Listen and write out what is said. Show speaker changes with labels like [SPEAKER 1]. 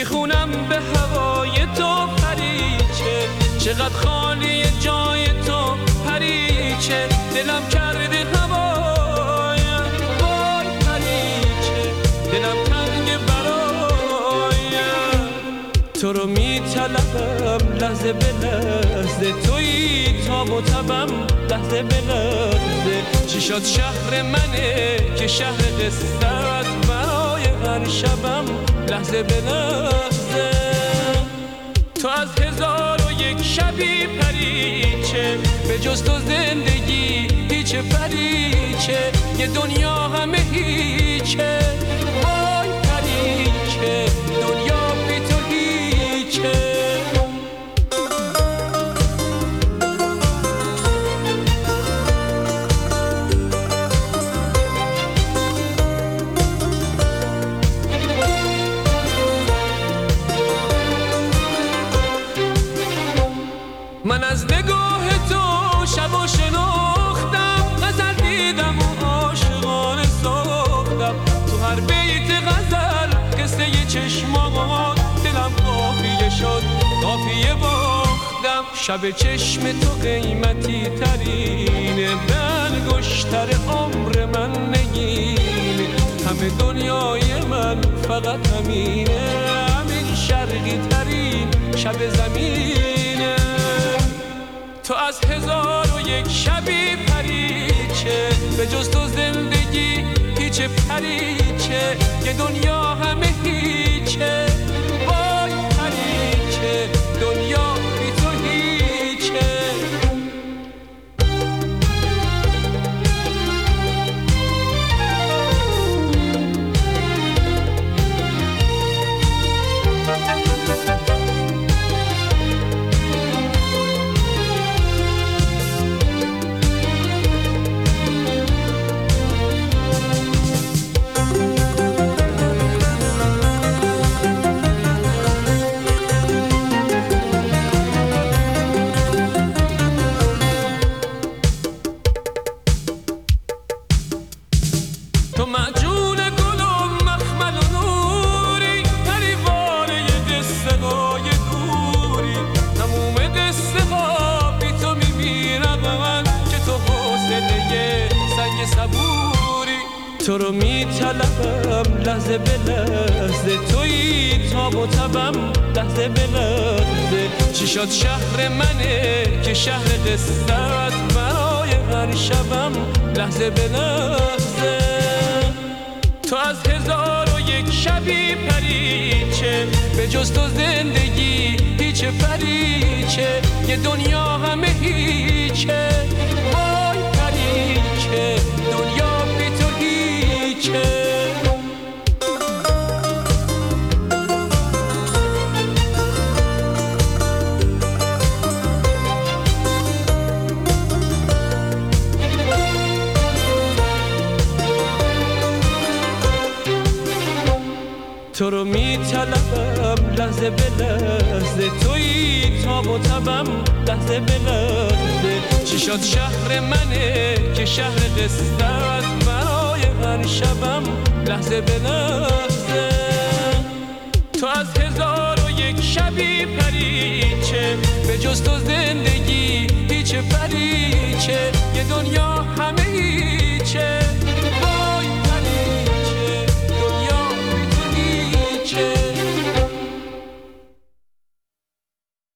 [SPEAKER 1] میخونم به هوای تو پریچه، چقدر خالی جای تو پریچه، دلم کرده هوای وای پریچه، دلم تنگ برای تو رو میطلبم لحظه به لحظه، تویی تاب و تبم لحظه به لحظه. چی شد شهر منه که شهر قصه است، برای هر شبم لحظه به لحظه. تو از 1001 شبی پریچه، به جز تو زندگی هیچ پریچه، یه دنیا همه هیچه وای پریچه، دنیا بی تو هیچه. من از نگاه تو شب و شناختم، غزل دیدم و عاشقانه ساختم، تو هر بیت غزل قصه ی چشمات، دلم قافیه شد قافیه باختم. شب چشم تو قیمتی ترینه، به انگشتر عمر من نگینه، همه دنیای من فقط همینه، همین شرقی ترین شب زمینه. تو از 1001 شبی پریچه، به جز تو زندگی هیچ پریچه، یه دنیا همه هیچه وای پریچه، دنیا بی تو هیچه. تو معجون گل و مخمل و نوری، پریوانه قصه های دوری، تموم قصه ها بی تو میمیرم، که تو حوصله سنگ صبوری. تو رو میطلبم لحظه به لحظه، تویی تاب و تبم لحظه به لحظه. چی شد شهر منه که شهر قصه است، برای هر شبم لحظه به لحظه. تو از 1001 شبی پریچه، به جز تو زندگی هیچ پریچه، یه دنیا همه هیچه وای پریچه، دنیا بی تو هیچه. تو رو میطلبم لحظه به لحظه، تویی تاب و تبم لحظه به لحظه. چی شد شهر منه که شهر قصه است، برای هر شبم لحظه به لحظه. تو از 1001 شبی پریچه، به جز تو زندگی هیچ پریچه، یه دنیا